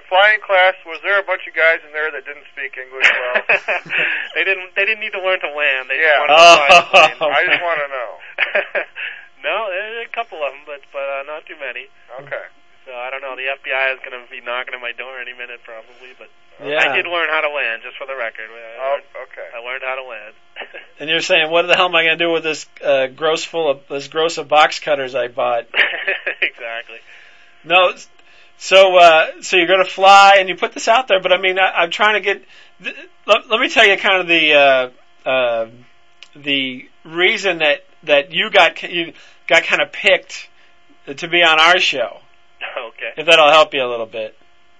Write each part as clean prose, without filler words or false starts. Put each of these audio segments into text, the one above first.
flying class, was there a bunch of guys in there that didn't speak English well? They didn't need to learn to land. They Yeah. just wanted to fly the plane. I just want to know. No, there's a couple of them, but not too many. Okay. So I don't know. The FBI is going to be knocking at my door any minute, probably. But Yeah. I did learn how to land, just for the record. Okay. I learned how to land. And you're saying, what the hell am I going to do with this gross of box cutters I bought? Exactly. No, so you're going to fly, and you put this out there, but I mean, I'm trying to get. Let me tell you kind of the reason that you got kind of picked to be on our show. Okay. If that'll help you a little bit.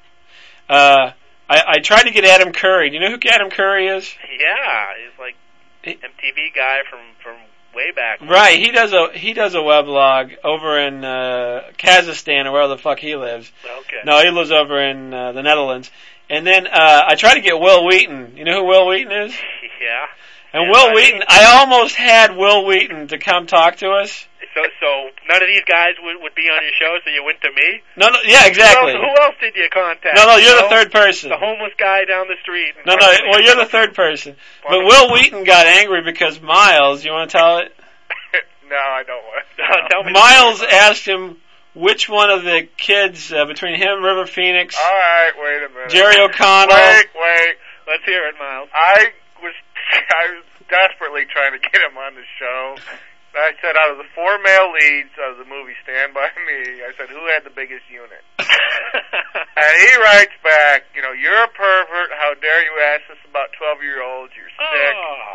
I tried to get Adam Curry. Do you know who Adam Curry is? Yeah, he's like MTV guy from way back. Right. He does a weblog over in Kazakhstan or wherever the fuck he lives. Okay. No, he lives over in the Netherlands. And then I tried to get Will Wheaton. You know who Will Wheaton is? Yeah. And yeah, Will Wheaton, I almost had Will Wheaton to come talk to us. So none of these guys would be on your show, so you went to me? No, yeah, exactly. Who else did you contact? No, you're the third person. The homeless guy down the street. No, well, you're the third person. But Will Wheaton got angry because Miles, you want to tell it? No, I don't want to. Tell me. Miles asked him which one of the kids, between him, River Phoenix, All right, wait a minute. Jerry O'Connell. Wait. Let's hear it, Miles. I was desperately trying to get him on the show. I said, out of the 4 male leads of the movie Stand By Me, I said, who had the biggest unit? And he writes back, you're a pervert. How dare you ask us about 12-year-olds? You're sick.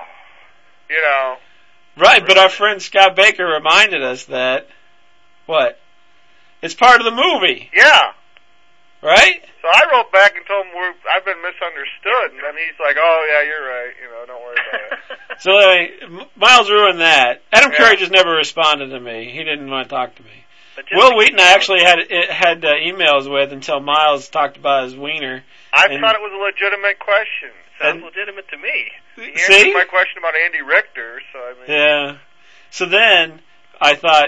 Oh. Right, but our friend Scott Baker reminded us that, what? It's part of the movie. Yeah. Right? So I wrote back and told him I've been misunderstood, and then he's like, "Oh yeah, you're right. Don't worry about it." So anyway, Miles ruined that. Adam Curry just never responded to me. He didn't want to talk to me. Will Wheaton I actually had emails with until Miles talked about his wiener. I thought it was a legitimate question. Sounds legitimate to me. He answered my question about Andy Richter, so I mean. Yeah. So then I thought,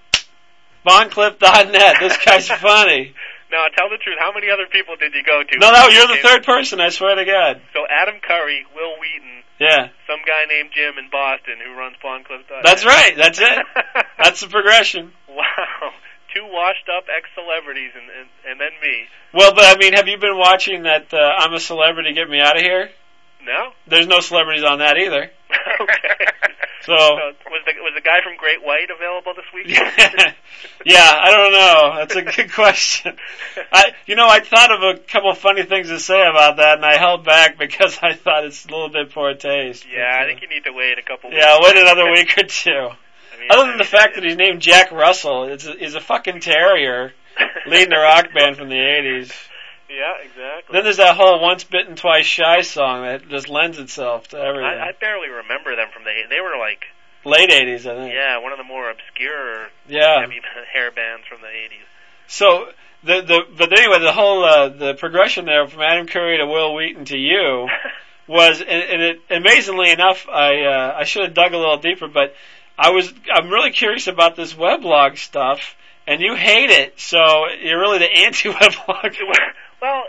VonClip.net. This guy's funny. Now, tell the truth. How many other people did you go to? No, you're the third person, I swear to God. So Adam Curry, Will Wheaton, yeah, some guy named Jim in Boston who runs VonClip.net. That's right. That's it. That's the progression. Wow. 2 washed-up ex-celebrities and then me. Well, but I mean, have you been watching that I'm a Celebrity, Get Me Out of Here? No. There's no celebrities on that either. Okay. So was the guy from Great White available this week? Yeah, I don't know. That's a good question. I thought of a couple of funny things to say about that, and I held back because I thought it's a little bit poor taste. Yeah, I think you need to wait a couple weeks. Yeah, wait another week or two. I mean, Other than the fact that he's named Jack Russell, is a fucking terrier leading a rock band from the 80s. Yeah, exactly. Then there's that whole Once Bitten, Twice Shy song that just lends itself to everything. I barely remember them from the 80s. They were like... late 80s, I think. Yeah, one of the more obscure heavy hair bands from the 80s. So, but anyway, the whole, the progression there from Adam Curry to Will Wheaton to you was, and it, amazingly enough, I should have dug a little deeper, but I'm really curious about this weblog stuff, and you hate it, so you're really the anti-weblog. Well,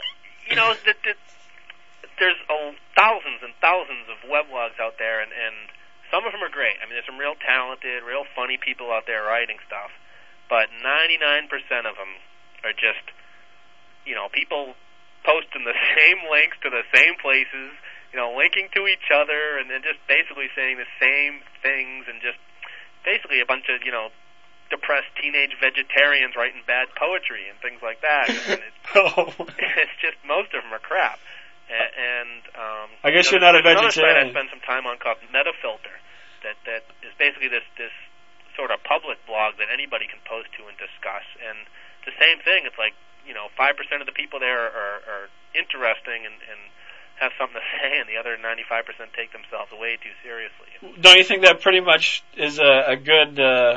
there's thousands and thousands of weblogs out there, and some of them are great. I mean, there's some real talented, real funny people out there writing stuff, but 99% of them are just, people posting the same links to the same places, linking to each other, and then just basically saying the same things, and just basically a bunch of, depressed teenage vegetarians writing bad poetry and things like that. And it's just, most of them are crap. And I guess you're not a vegetarian. Another site I spent some time on called Metafilter that is basically this sort of public blog that anybody can post to and discuss. And the same thing, it's like, 5% of the people there are interesting and have something to say, and the other 95% take themselves way too seriously. Don't you think that pretty much is a good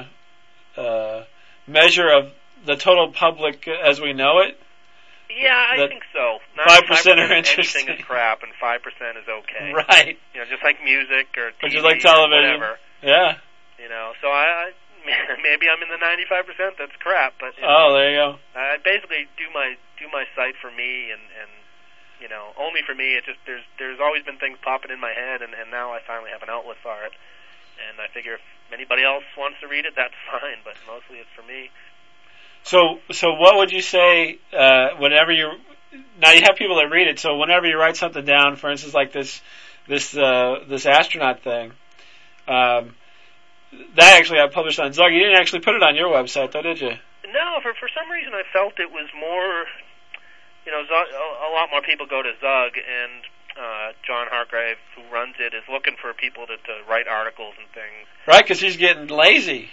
measure of the total public as we know it? Yeah, I think so. 5% are interesting. Anything is crap, and 5% is okay. Right. Just like music or TV just like television. or whatever. Yeah. So maybe I'm in the 95% that's crap, but there you go. I basically do my do my site for me and only for me. It just there's always been things popping in my head, and now I finally have an outlet for it. And I figure if anybody else wants to read it, that's fine. But mostly it's for me. So what would you say whenever now you have people that read it? So whenever you write something down, for instance, like this astronaut thing, that actually got published on Zug. You didn't actually put it on your website, though, did you? No, for some reason I felt it was more. Zug, a lot more people go to Zug, and John Hargrave, who runs it, is looking for people to write articles and things. Right, because he's getting lazy.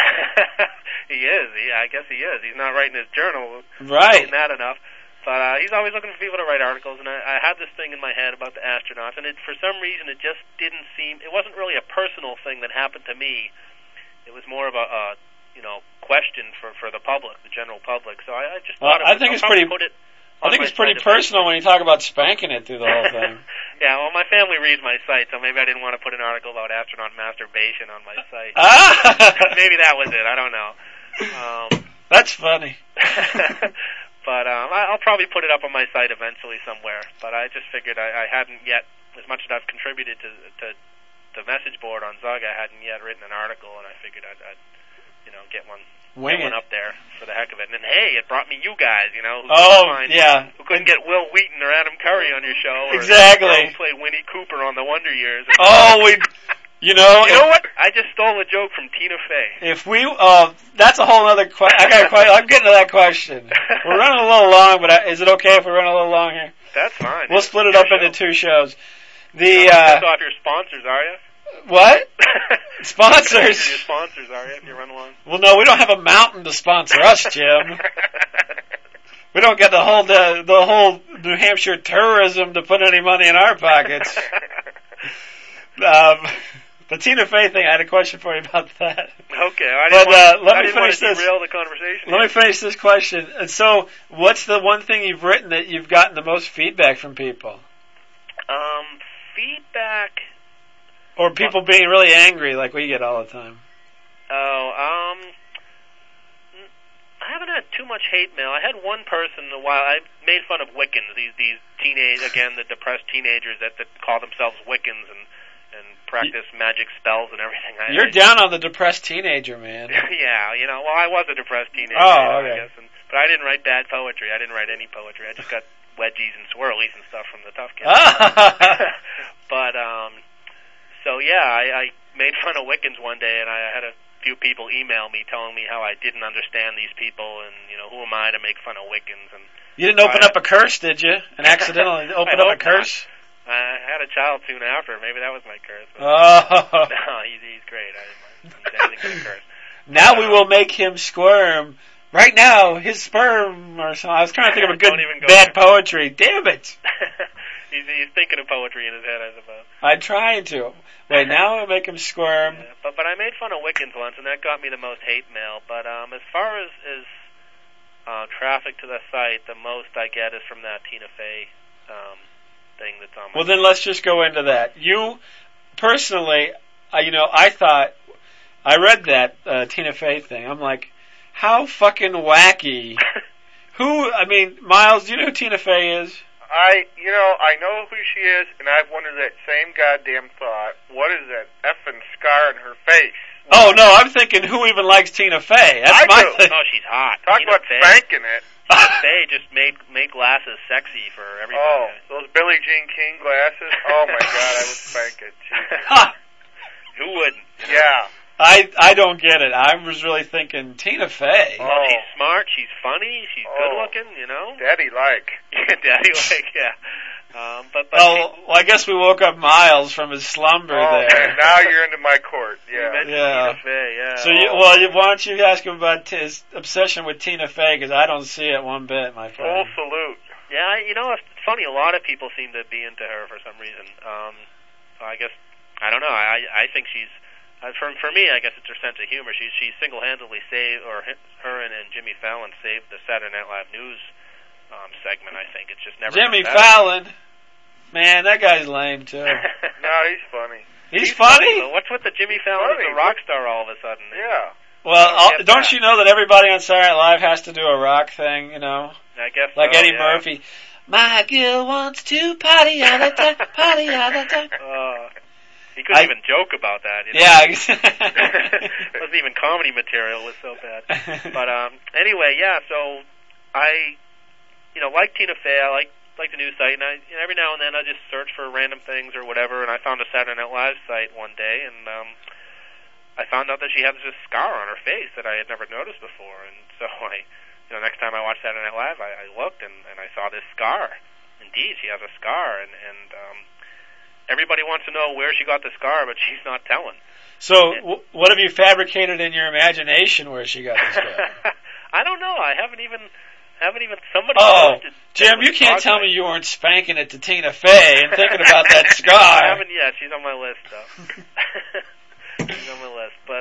He is. I guess he is. He's not writing his journal. Right. Not enough. But he's always looking for people to write articles, and I had this thing in my head about the astronauts, and for some reason it just didn't seem. It wasn't really a personal thing that happened to me. It was more of a question for the public, the general public. So I just thought I think it's pretty. I think it's pretty personal when you talk about spanking it through the whole thing. Yeah, well, my family reads my site, so maybe I didn't want to put an article about astronaut masturbation on my site. Maybe that was it. I don't know. That's funny. But I'll probably put it up on my site eventually somewhere. But I just figured I hadn't yet, as much as I've contributed to the message board on Zug, I hadn't yet written an article, and I figured I'd get one up there for the heck of it. And then, hey, it brought me you guys, who couldn't get Will Wheaton or Adam Curry on your show. Exactly. Or who played Winnie Cooper on The Wonder Years. You know what? I just stole a joke from Tina Fey. That's a whole other question. I'm getting to that question. We're running a little long, but is it okay if we run a little long here? That's fine. We'll split it up into 2 shows. Piss off your sponsors, are you? What? Sponsors? Your sponsors, are you, if you run along? Well, no, we don't have a mountain to sponsor us, Jim. We don't get the whole New Hampshire tourism to put any money in our pockets. The Tina Fey thing, I had a question for you about that. Okay, I didn't want to derail the conversation. Let me finish this question. And so, what's the one thing you've written that you've gotten the most feedback from people? Feedback... Or people being really angry like we get all the time. I haven't had too much hate mail. I had one person a while. I made fun of Wiccans, these the depressed teenagers that call themselves Wiccans and practice magic spells and everything. You're down on the depressed teenager, man. Yeah, well, I was a depressed teenager. Okay. I guess, but I didn't write bad poetry. I didn't write any poetry. I just got wedgies and swirlies and stuff from the Tough Kids. But, so yeah, I made fun of Wiccans one day, and I had a few people email me telling me how I didn't understand these people, and who am I to make fun of Wiccans? And you didn't open up a curse, did you? And accidentally open up a curse? I had a child soon after. Maybe that was my curse. But no, he's great. I didn't use anything but a curse. Now we will make him squirm. Right now, his sperm or something. I was trying to think of a good bad poetry. Damn it! He's thinking of poetry in his head, I suppose. I tried to. Wait, now I'll make him squirm. Yeah, but I made fun of Wiccans once, and that got me the most hate mail. But as far as traffic to the site, the most I get is from that Tina Fey thing that's on my Well, then let's just go into that. You, personally, I thought, I read that Tina Fey thing. I'm like, how fucking wacky. Miles, do you know who Tina Fey is? I know who she is, and I've wondered that same goddamn thought. What is that effing scar on her face? Oh, no, I'm thinking, who even likes Tina Fey? That's my thing. Oh, she's hot. Talk about spanking it. Tina Fey just made glasses sexy for everybody. Oh, those Billie Jean King glasses? Oh, my God, I would spank it. Who wouldn't? Yeah. I don't get it. I was really thinking Tina Fey. Well, she's smart, she's funny, she's good looking, Daddy-like. Daddy-like, yeah. I guess we woke up Miles from his slumber there. Man, now you're into my court. Yeah. Tina Fey, yeah. So, why don't you ask him about his obsession with Tina Fey, because I don't see it one bit, my friend. Full salute. Yeah, it's funny. A lot of people seem to be into her for some reason. I guess, I don't know. I think she's. For me, I guess it's her sense of humor. She single-handedly saved, or her and Jimmy Fallon saved the Saturday Night Live news segment. I think it's just never. Jimmy Fallon, man, that guy's lame too. No, he's funny. He's funny. What's with the Jimmy Fallon? He's a rock star all of a sudden. Yeah. Well, don't you know that everybody on Saturday Night Live has to do a rock thing? I guess like so, Eddie yeah. Murphy. My girl wants to party all the time, party all the time. He couldn't even joke about that. You know? Yeah. It wasn't even comedy material. It was so bad. But anyway, yeah. So I, like Tina Fey. I like the news site, and every now and then I just search for random things or whatever. And I found a Saturday Night Live site one day, and I found out that she has this scar on her face that I had never noticed before. And so next time I watched Saturday Night Live, I looked and I saw this scar. Indeed, she has a scar, and everybody wants to know where she got the scar, but she's not telling. So, what have you fabricated in your imagination where she got the scar? I don't know. I haven't even. Somebody. Oh, Jim, you can't tell me you weren't spanking it to Tina Fey and thinking about that scar. I haven't yet. She's on my list, though. She's on my list, but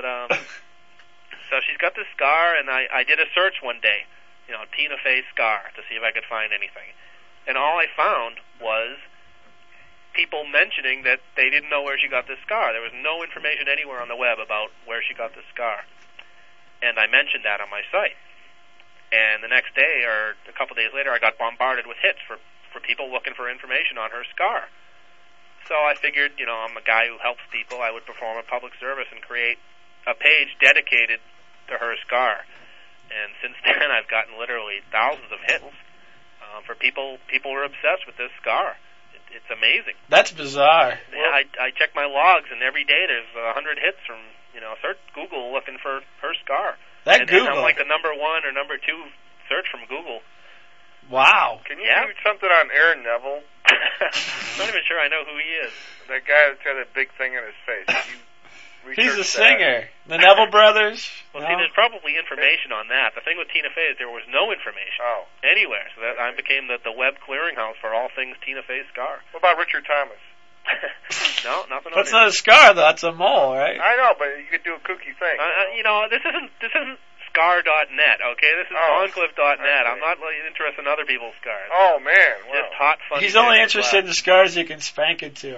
so she's got this scar, and I did a search one day, Tina Fey scar, to see if I could find anything, and all I found was people mentioning that they didn't know where she got this scar. There was no information anywhere on the web about where she got this scar, and I mentioned that on my site. And the next day, or a couple days later, I got bombarded with hits for people looking for information on her scar. So I figured, I'm a guy who helps people. I would perform a public service and create a page dedicated to her scar. And since then, I've gotten literally thousands of hits for people. People are obsessed with this scar. It's amazing. That's bizarre. Yeah, I check my logs, and every day there's 100 hits from search Google looking for her scar. And I'm like the number 1 or number 2 search from Google. Wow. Can you do something on Aaron Neville? I'm not even sure I know who he is. That guy that's got a big thing in his face. He's a singer. The Neville Brothers. Well, see, there's probably information on that. The thing with Tina Fey is there was no information anywhere. So that I became the web clearinghouse for all things Tina Fey scar. What about Richard Thomas? No, nothing. That's not a scar, though. That's a mole, right? I know, but you could do a kooky thing. This isn't scar.net, okay? This is Vaughncliffe.net. I'm not interested in other people's scars. Oh, man. Wow. Just hot, funny. He's only interested in the scars you can spank it to.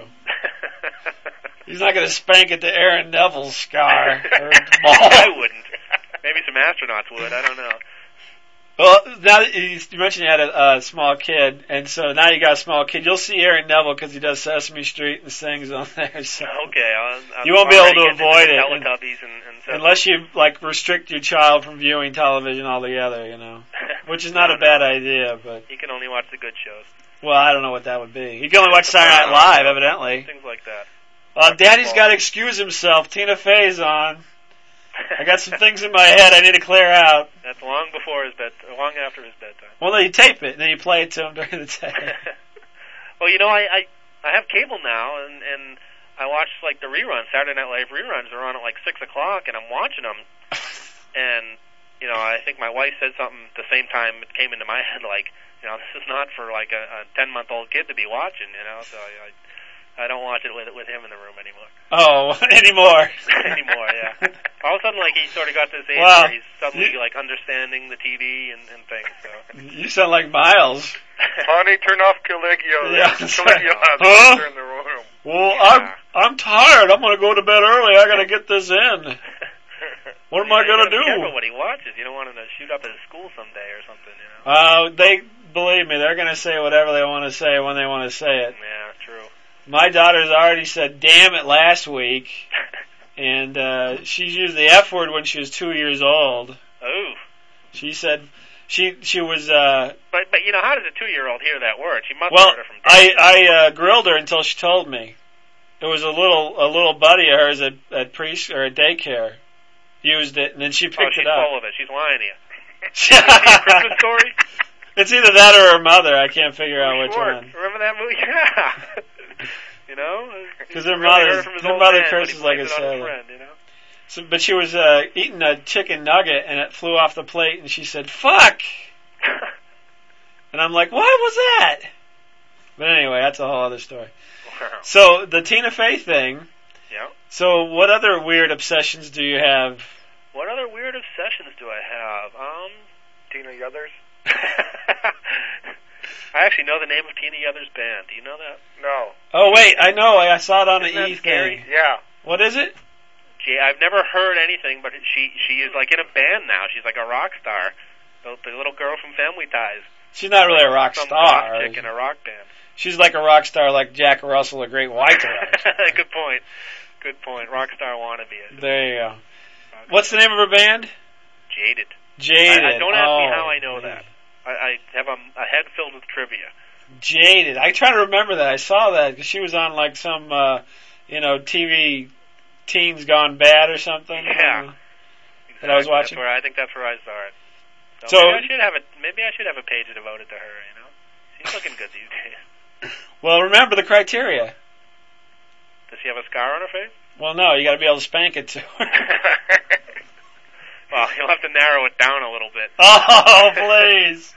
He's not going to spank it to Aaron Neville's scar. Or mole. I wouldn't. Maybe some astronauts would. I don't know. Well, now that you mentioned you had a small kid, and so now you got a small kid. You'll see Aaron Neville because he does Sesame Street and sings on there. So okay, you won't be able to avoid it Teletubbies and unless you restrict your child from viewing television altogether. Which is not a bad idea, but he can only watch the good shows. Well, I don't know what that would be. He can only watch Saturday Night Live, evidently. Things like that. Well, Daddy's got to excuse himself. Tina Fey's on. I got some things in my head I need to clear out. That's long after his bedtime. Well, then you tape it, and then you play it to him during the day. Well, I have cable now, and I watch the reruns. Saturday Night Live reruns are on at 6 o'clock, and I'm watching them. And I think my wife said something at the same time. It came into my head this is not for a 10-month-old kid to be watching. So I don't watch it with him in the room anymore. Oh, anymore. Anymore, yeah. All of a sudden, he sort of got this age where he's suddenly understanding the TV and things. So you sound like Miles. Honey, turn off Caligula. Yeah. Caligula has in the room. Well, I'm tired. I'm going to go to bed early. I got to get this in. What am I going to do? Be careful what he watches. You don't want him to shoot up at his school someday or something. They believe me. They're going to say whatever they want to say when they want to say it. Yeah, true. My daughter's already said "damn it" last week, and she's used the F word when she was 2 years old. Oh. She said she was. But how does a 2-year-old hear that word? She must have heard it from Dad. I grilled her until she told me. It was a little buddy of hers at daycare used it, and then she picked it up. She's full of it. She's lying to you. Is it a Christmas Story? It's either that or her mother. I can't figure out which one. Remember that movie? Yeah. Because her mother curses like a sailor. So, but she was eating a chicken nugget, and it flew off the plate, and she said, "Fuck!" And I'm like, "What was that?" But anyway, that's a whole other story. Wow. So the Tina Fey thing. Yeah. So what other weird obsessions do you have? What other weird obsessions do I have? Tina Yothers. I actually know the name of Tina Yothers' band. Do you know that? No. Oh wait, I know. I saw it on the E scary? thing. Yeah. What is it? I've never heard anything, but she is in a band now. She's like a rock star. The little girl from Family Ties. She's not really a rock Some star. goth chick in a rock band. She's like a rock star, like Jack Russell, a great white rock star. Good point. Good point. Rock star wannabe. There you go. What's the name of her band? Jaded. Jaded. Don't ask me how I know that. I have a head filled with trivia. Jaded. I try to remember that. I saw that because she was on like some, TV Teens Gone Bad or something. Yeah. Exactly. That I was watching. I think that's where I saw it. So maybe I should have a page devoted to her. She's looking good these days. Well, remember the criteria. Does she have a scar on her face? Well, no, you got to be able to spank it to her. Well, you'll have to narrow it down a little bit. Oh, please.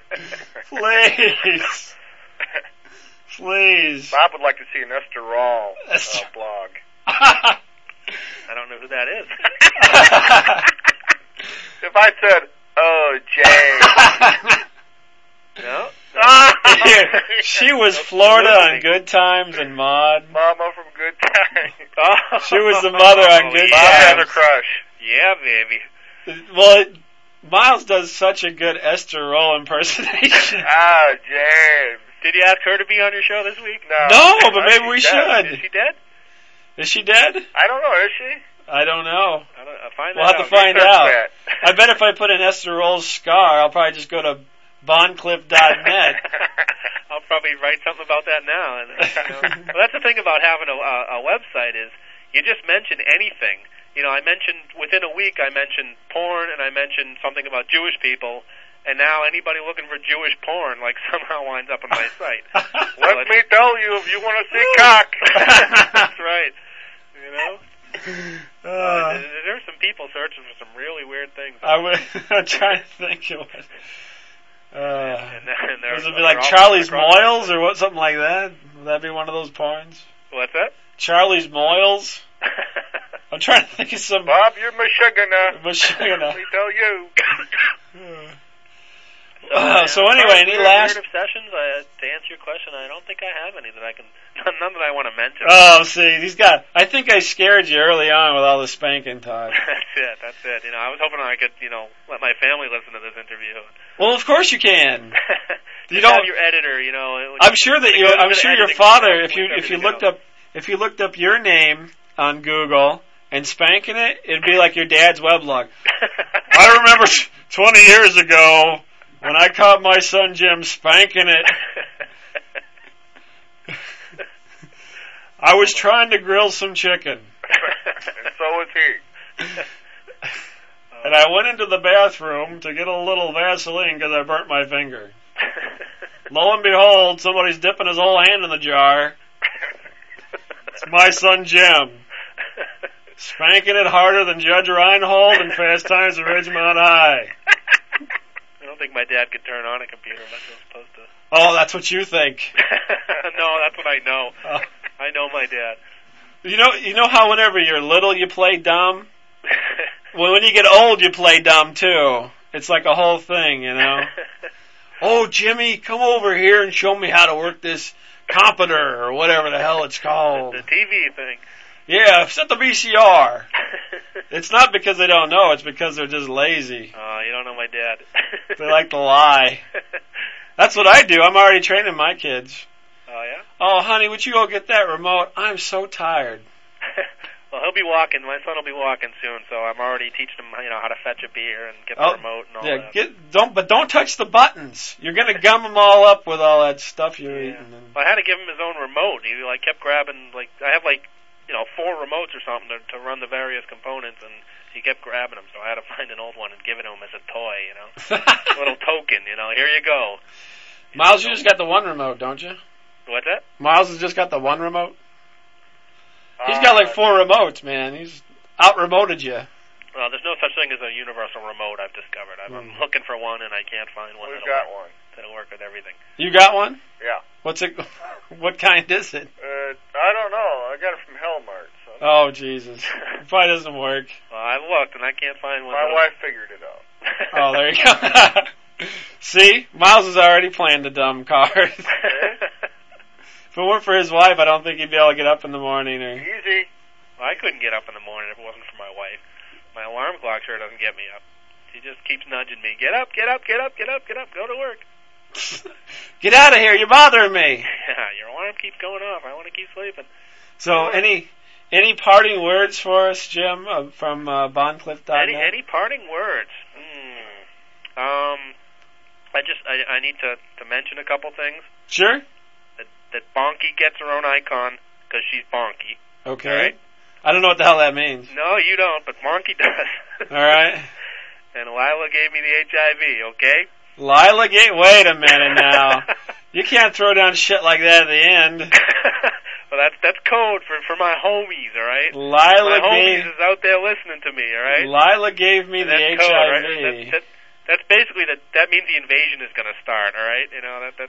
Please. Please. Bob would like to see an Esther Rawl blog. I don't know who that is. If I said, "Oh, Jay," no. Yeah, she was Florida on Good Times and Maude. Mama from Good Times. Oh. She was the mother on Good Bob Times. had a crush. Yeah, baby. Well, Miles does such a good Esther Roll impersonation. Ah, James. Did you ask her to be on your show this week? No, but maybe we should. Is she dead? Is she dead? I don't know. Is she? I don't know. We'll have to find out. That. I bet if I put in Esther Roll's scar, I'll probably just go to bondclip.net. I'll probably write something about that now. And, well, that's the thing about having a website is you just mention anything. I mentioned within a week I mentioned porn and I mentioned something about Jewish people, and now anybody looking for Jewish porn somehow winds up on my site. Let me tell you, if you want to see cock. That's right. There's some people searching for some really weird things. I'm trying to think of it. And does it be like Charlie's Moyles or what? Something like that? Would that be one of those porns? What's that? Charlie's Moyles. I'm trying to think of some. Bob, you're Michigana. Let me tell you. So anyway, any last weird obsessions? To answer your question, I don't think I have any that I can. None that I want to mention. Oh, see, these guys. I think I scared you early on with all the spanking talk. That's it. I was hoping I could, let my family listen to this interview. Well, of course you can. You don't have your editor, I'm sure that I'm sure your father, if you looked up your name on Google and spanking it, it'd be like your dad's weblog. I remember 20 years ago when I caught my son Jim spanking it. I was trying to grill some chicken. And so was he. And I went into the bathroom to get a little Vaseline because I burnt my finger. Lo and behold, somebody's dipping his whole hand in the jar. It's my son Jim. Spanking it harder than Judge Reinhold in Fast Times at Ridgemont High. I don't think my dad could turn on a computer unless I was supposed to. Oh, that's what you think. No, that's what I know. Oh. I know my dad. You know how whenever you're little you play dumb? Well, when you get old you play dumb too. It's like a whole thing, Oh, Jimmy, come over here and show me how to work this computer or whatever the hell it's called. The TV thing. Yeah, set the VCR. It's not because they don't know, it's because they're just lazy. Oh, you don't know my dad. They like to lie. That's what I do. I'm already training my kids. Oh, yeah? Oh, honey, would you go get that remote? I'm so tired. Well, he'll be walking. My son will be walking soon, so I'm already teaching him, how to fetch a beer and get the remote and all that. Don't touch the buttons. You're gonna gum them all up with all that stuff you're eating. Well, I had to give him his own remote. He kept grabbing I have 4 remotes or something to run the various components, and he kept grabbing them. So I had to find an old one and give it to him as a toy, a little token. Here you go. Miles, you just got the one remote, don't you? What's that? Miles has just got the one remote. He's got 4 remotes, man. He's out-remoted you. Well, there's no such thing as a universal remote, I've discovered. I'm looking for one, and I can't find one. We've got one. That'll work with everything. You got one? Yeah. What's it? What kind is it? I don't know. I got it from Hellmart. So. Oh, Jesus. It probably doesn't work. Well, I've looked, and I can't find one. My wife figured it out. Oh, there you go. See? Miles has already planned the dumb card. If it weren't for his wife, I don't think he'd be able to get up in the morning. Easy. Well, I couldn't get up in the morning if it wasn't for my wife. My alarm clock sure doesn't get me up. She just keeps nudging me. Get up, get up, get up, get up, get up. Go to work. Get out of here! You're bothering me. Yeah, your alarm keeps going off. I want to keep sleeping. So, any parting words for us, Jim, from BondCliff.net? Any parting words? I need to mention a couple things. Sure. That Bonky gets her own icon because she's Bonky. Okay. All right? I don't know what the hell that means. No, you don't, but Bonky does. All right. And Lila gave me the HIV, okay? Lila gave... Wait a minute now. You can't throw down shit like that at the end. Well, that's code for my homies, all right? Lila my homies is out there listening to me, all right? Lila gave me the that's HIV. Code, right? That's basically that means the invasion is going to start, all right? You know that.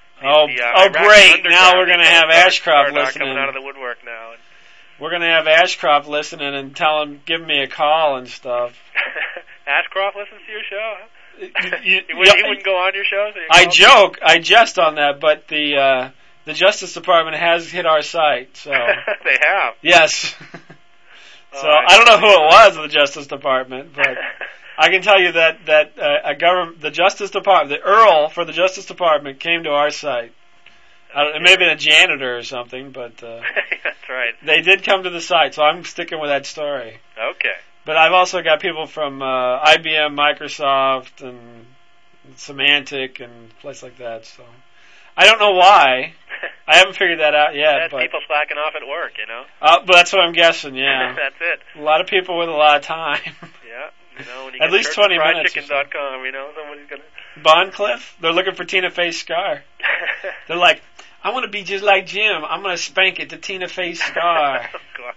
Great! Now we're going to have Ashcroft listening. Coming out of the woodwork now. We're going to have Ashcroft listening and give me a call and stuff. Ashcroft listens to your show? He wouldn't go on your show? So I jest on that, but the Justice Department has hit our site, so. They have? Yes. So I don't know who it was in the Justice Department, but I can tell you that the Justice Department, the Earl for the Justice Department came to our site. It may have been a janitor or something, but that's right. They did come to the site, so I'm sticking with that story. Okay. But I've also got people from IBM, Microsoft, and Symantec, and a place like that. So I don't know why. I haven't figured that out yet. That's people slacking off at work, you know. But that's what I'm guessing. Yeah. That's it. A lot of people with a lot of time. Yeah. You know, when you at least 20 minutes. Chicken.com, you know, somebody's gonna. BondCliff, they're looking for Tina Fey Scar. They're like, I want to be just like Jim. I'm going to spank it to Tina Fey Scar. Oh, God.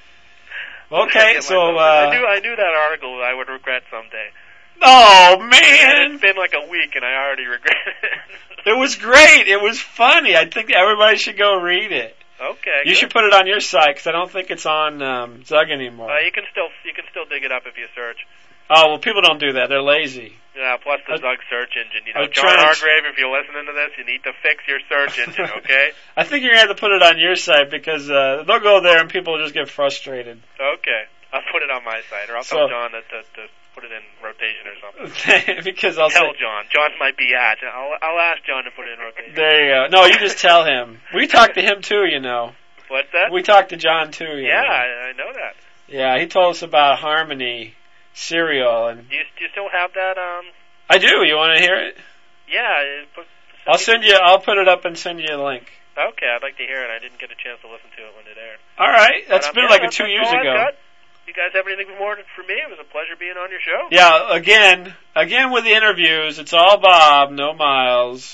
Okay, so I knew that article I would regret someday. Oh man! It's been like a week and I already regret it. It was great. It was funny. I think everybody should go read it. Okay. You should put it on your site because I don't think it's on Zug anymore. You can still dig it up if you search. Oh well, people don't do that. They're lazy. Yeah. Plus the Zug search engine. You know, John Hargrave, if you're listening to this, you need to fix your search engine. Okay. I think you're gonna have to put it on your site because they'll go there and people will just get frustrated. Okay. I'll put it on my site, or I'll tell John to put it in rotation or something. Because John. John might be at. I'll ask John to put it in rotation. There you go. No, you just tell him. We talked to him too, you know. What's that? We talked to John too. Yeah, I know that. Yeah, he told us about Harmony cereal, and do you still have that? I do. You want to hear it? Yeah. I'll put it up and send you a link. Okay, I'd like to hear it. I didn't get a chance to listen to it when it aired. All right, that's been like 2 years ago. You guys have anything more for me? It was a pleasure being on your show. Yeah, again with the interviews, it's all Bob, no Miles.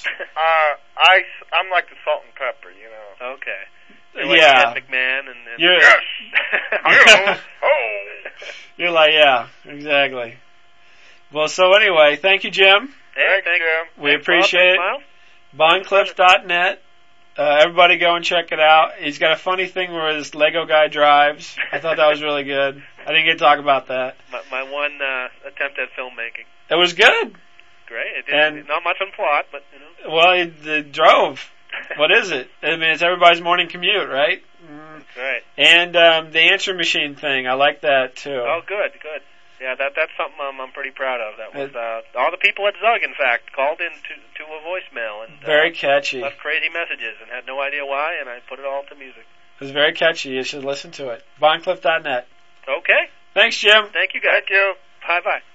I'm like the salt and pepper, you know. Okay. You're like Ed McMahon and you're, yes. You're like, yeah, exactly. Well, so anyway, thank you, Jim. Hey, thank you. We appreciate it. BondCliff.net. Everybody go and check it out. He's got a funny thing where this Lego guy drives. I thought that was really good. I didn't get to talk about that. My one attempt at filmmaking. It was good. Great. Not much on plot, but you know. Well, it drove. What is it? I mean, it's everybody's morning commute, right? Right. And the answer machine thing, I like that too. Oh, good. Yeah, that's something I'm pretty proud of. That was all the people at Zug, in fact, called in to a voicemail and very catchy. Left crazy messages and had no idea why, and I put it all to music. It was very catchy. You should listen to it. BondCliff.net. Okay. Thanks, Jim. Thank you, guys. Thank you. Bye-bye.